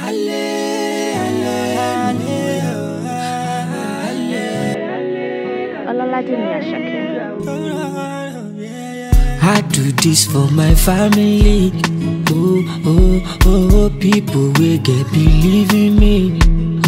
I do this for my family. Oh, people will get believe in me.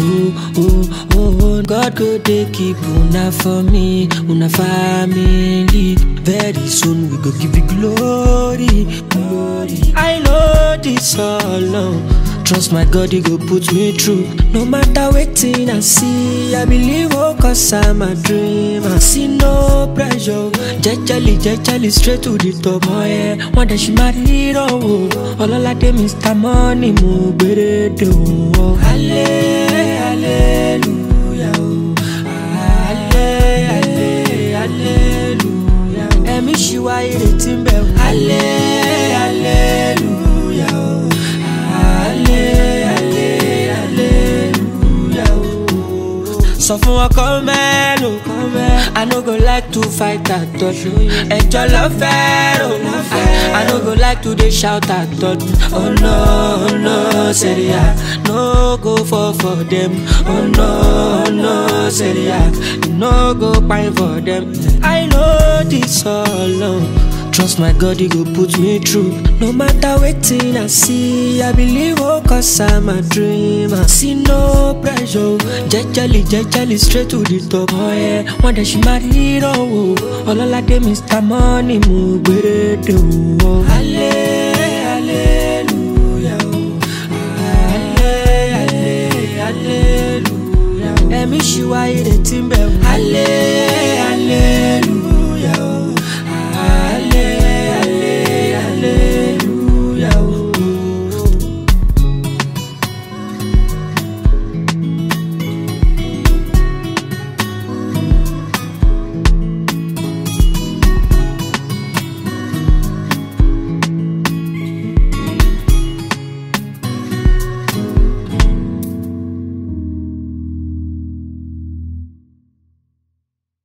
Oh, God go dey keep una for me, una family. Very soon we go give you glory. I know this all alone. Trust my God, he go put me through. No matter waiting I see, I believe cause I'm a dreamer. See no pressure, jejely straight to the top. Oh yeah, one day she married all of them Mr. Money mo gbere do. Hallelujah, hallelujah. Emi shiwa ireti nbe. Hallelujah. So for a comment, I no go like to fight at all. Enjoy love fair, I no go like to dey shout at all. Oh no, serious, no go fall for them. Oh no, serious, no go pine for them. I know this all alone. Trust my God, he go put me through. No matter waiting I see, I believe cause I'm a dreamer. See no pressure, jejely straight to the top. Oh yeah, one day she married all of them Mr. Money mo gbere do. Hallelujah, hallelujah. Emi shiwa ireti nbe. Hallelujah.